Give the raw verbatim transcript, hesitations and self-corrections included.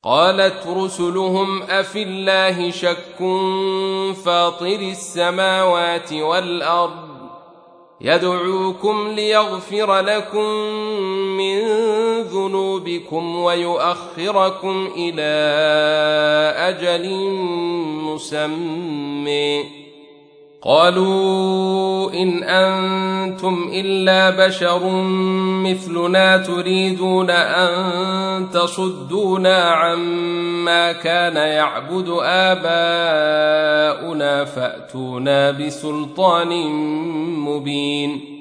قالت رسلهم أفي الله شك فاطر السماوات والأرض يدعوكم ليغفر لكم من ذنوبكم ويؤخركم إلى أجل مسمى قالوا إن أنتم إلا بشر مثلنا تريدون أن تصدونا عما كان يعبد آباؤنا فأتونا بسلطان مبين